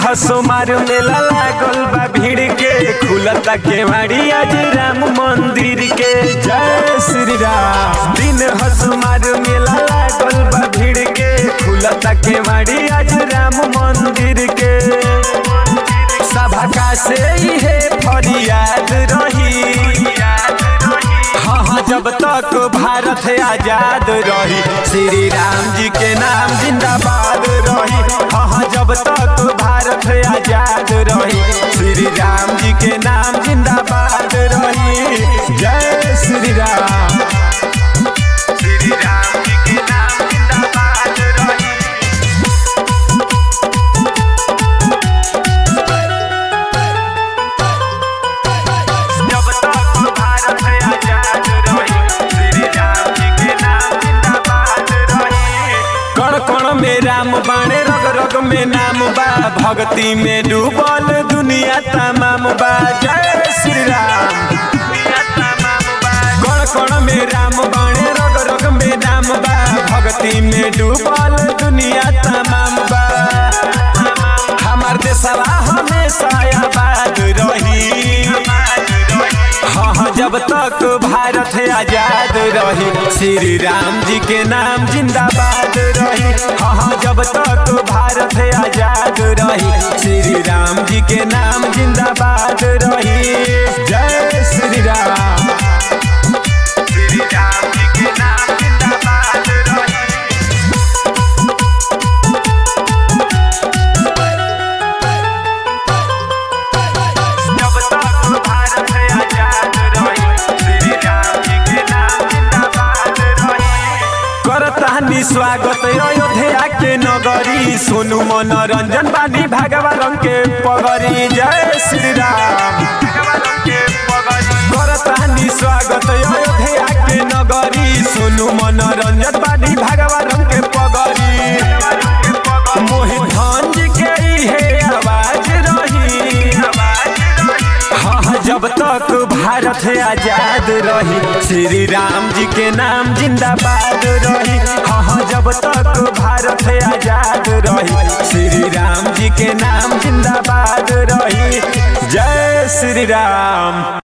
सोमार मेला लागल बा भीड़ के खुलता केवाड़ी आज राम मंदिर के। जय श्री राम। दिन सोमार मेला लागल बा भीड़ के खुलता केवाड़ी आज राम मंदिर के। सभा का से है फरियाद रही, हाँ जब तक भारत आजाद रही श्री राम जी के नाम जिंदाबाद रही। हाँ जब तक भारत आजाद रही श्री राम जी के नाम जिंदाबाद रही। जय श्री राम। श्री राम जी के नाम जिंदाबाद रही। जब तक भारत आजाद रही श्री राम जी के नाम जिंदाबाद रही। कण कण में राम बाणे रग रग में नाम बा, भक्ति में डूबल दुनिया तमाम बा। जय श्री राम। कण कण में राम बाणे रग रग में नाम बा, भक्ति में डूबल दुनिया तमाम बा। हमार देशवा हमेशा आबाद रही, हाँ जब तक भारत आजाद रही श्री राम जी के नाम जिंदाबाद रही। हाँ जब तक भारत आजाद रही श्री राम जी के नाम जिंदाबाद रही। जय श्री राम। श्री राम जी के नाम जिंदाबाद रही। जब तक भारत आजाद रही श्री राम जी के नाम जिंदाबाद रही। करतानी स्वागत अयोध्या के नगरी, सोनू मनोरंजन बानी भागवा रंग के पगड़ी। जय श्री राम। करतानी स्वागत अयोध्या के नगरी, सोनू मनोरंजन बानी भागवा रंग के पगड़ी। मोहित धन जी के है आवाज रही, हाँ जब तक भारत आजाद रही श्री राम जी के नाम जिंदाबाद रही। हाँ जब तक भारत आजाद रही श्री राम जी के नाम जिंदाबाद रही। जय श्री राम।